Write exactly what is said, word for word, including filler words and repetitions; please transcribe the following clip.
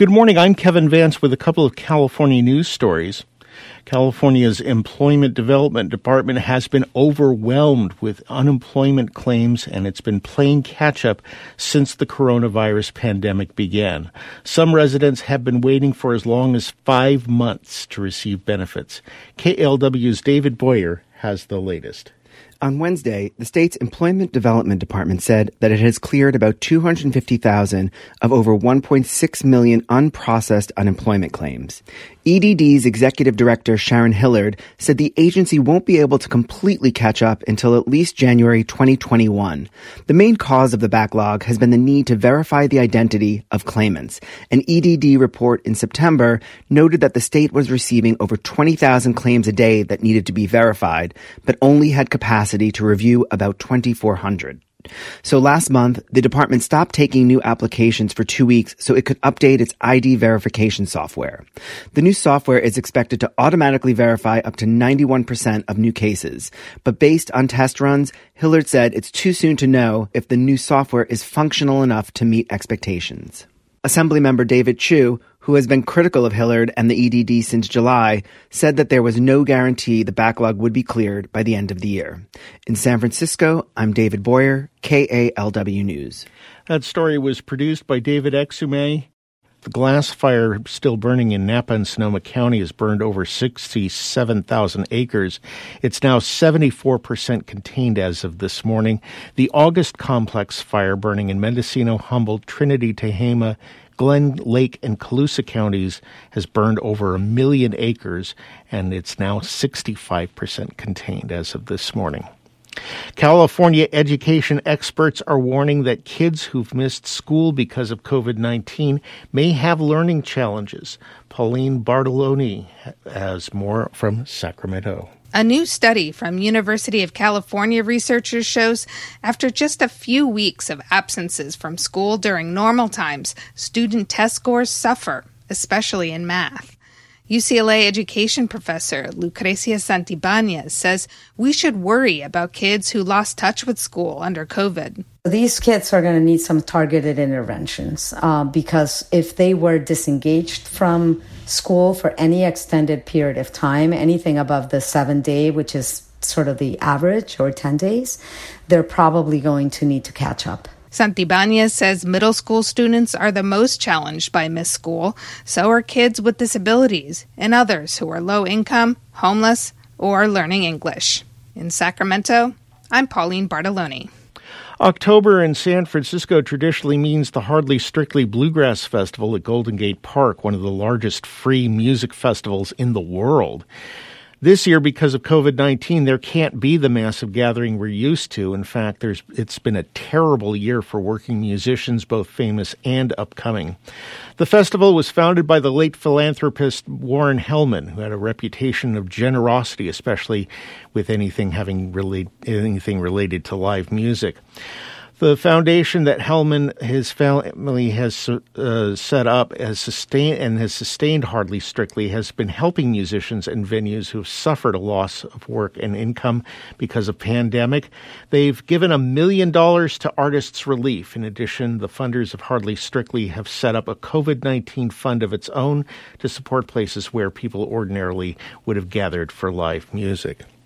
Good morning. I'm Kevin Vance with a couple of California news stories. California's Employment Development Department has been overwhelmed with unemployment claims, and it's been playing catch-up since the coronavirus pandemic began. Some residents have been waiting for as long as five months to receive benefits. K L W's David Boyer has the latest. On Wednesday, the state's Employment Development Department said that it has cleared about two hundred fifty thousand of over one point six million unprocessed unemployment claims. E D D's Executive Director Sharon Hillard said the agency won't be able to completely catch up until at least January twenty twenty-one. The main cause of the backlog has been the need to verify the identity of claimants. An E D D report in September noted that the state was receiving over twenty thousand claims a day that needed to be verified, but only had capacity to review about twenty-four hundred. So last month, the department stopped taking new applications for two weeks so it could update its I D verification software. The new software is expected to automatically verify up to ninety-one percent of new cases. But based on test runs, Hillard said it's too soon to know if the new software is functional enough to meet expectations. Assemblymember David Chu, who has been critical of Hillard and the E D D since July, said that there was no guarantee the backlog would be cleared by the end of the year. In San Francisco, I'm David Boyer, K A L W News. That story was produced by David Exume. The glass fire still burning in Napa and Sonoma County has burned over sixty-seven thousand acres. It's now seventy-four percent contained as of this morning. The August complex fire burning in Mendocino, Humboldt, Trinity, Tehama, Glen Lake, and Colusa counties has burned over a million acres, and it's now sixty-five percent contained as of this morning. California education experts are warning that kids who've missed school because of covid nineteen may have learning challenges. Pauline Bartoloni has more from Sacramento. A new study from University of California researchers shows after just a few weeks of absences from school during normal times, student test scores suffer, especially in math. U C L A education professor Lucrecia Santibanez says we should worry about kids who lost touch with school under COVID. These kids are going to need some targeted interventions uh, because if they were disengaged from school for any extended period of time, anything above the seven day, which is sort of the average, or ten days, they're probably going to need to catch up. Santibanez says middle school students are the most challenged by missed school. So are kids with disabilities and others who are low income, homeless, or learning English. In Sacramento, I'm Pauline Bartoloni. October in San Francisco traditionally means the Hardly Strictly Bluegrass Festival at Golden Gate Park, one of the largest free music festivals in the world. This year, because of covid nineteen, there can't be the massive gathering we're used to. In fact, there's it's been a terrible year for working musicians, both famous and upcoming. The festival was founded by the late philanthropist Warren Hellman, who had a reputation of generosity, especially with anything having relate, anything related to live music. The foundation that Hellman, his family has uh, set up has sustained and has sustained Hardly Strictly has been helping musicians and venues who have suffered a loss of work and income because of pandemic. They've given a million dollars to Artists Relief. In addition, the funders of Hardly Strictly have set up a covid nineteen fund of its own to support places where people ordinarily would have gathered for live music.